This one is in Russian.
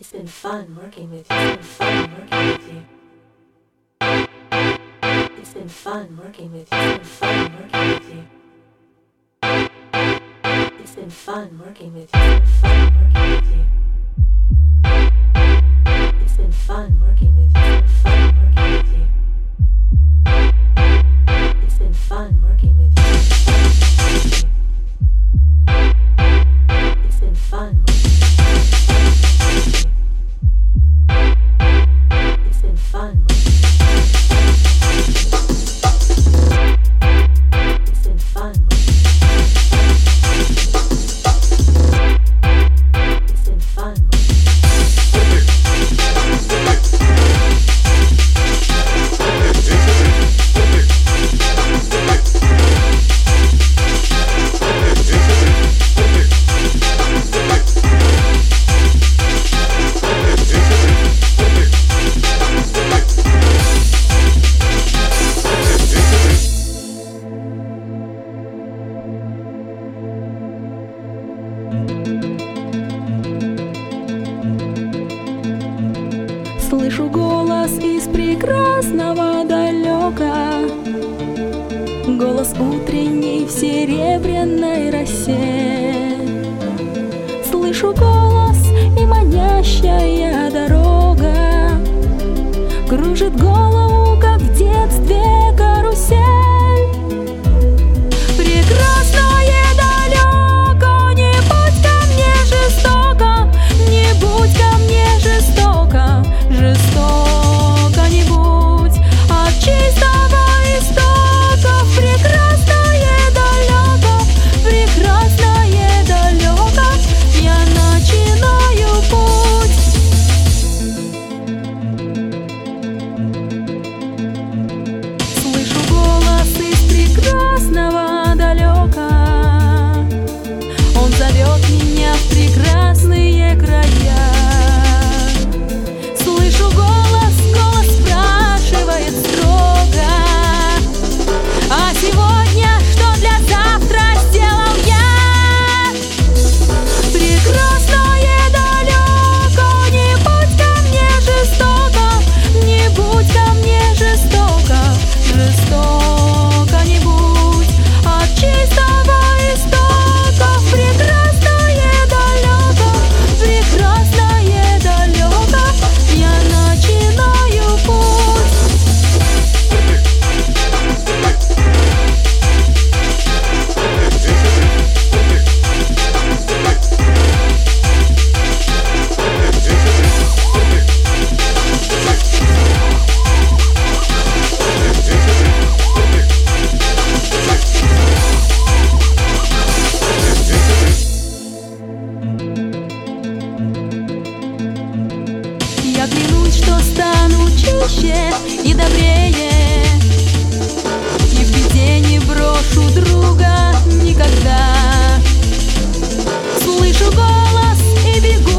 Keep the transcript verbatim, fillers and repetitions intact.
It's been fun working with you. It's been fun working with you. It's been fun working with you. It's been fun working with you. It's been fun working with you. It's been fun working with you. It's been fun working with you. It's been fun working with you. It's been fun working with you. Слышу голос из прекрасного далека, голос утренний в серебряной росе. Слышу голос, и манящая дорога кружит голову, как в детстве карусель. Прекрасное далеко, не будь ко мне жестоко, не будь ко мне жестоко. Жестоко не будь от чистого истока. Прекрасное далеко, прекрасное далеко, я начинаю путь. Слышу голос из прекрасного далека, он зовет меня в прекрасные края. Слышу голос, голос спрашивает строго: а сегодня что для завтра сделал я? Прекрасное далеко, не будь ко мне жестоко, не будь ко мне жестоко. Жестоко не будь от чистого истока. Прекрасное далеко, прекрасное далеко, я начинаю путь. Я клянусь, что стану чище и добрее, и в беде не брошу друга никогда. Слышу голос и бегу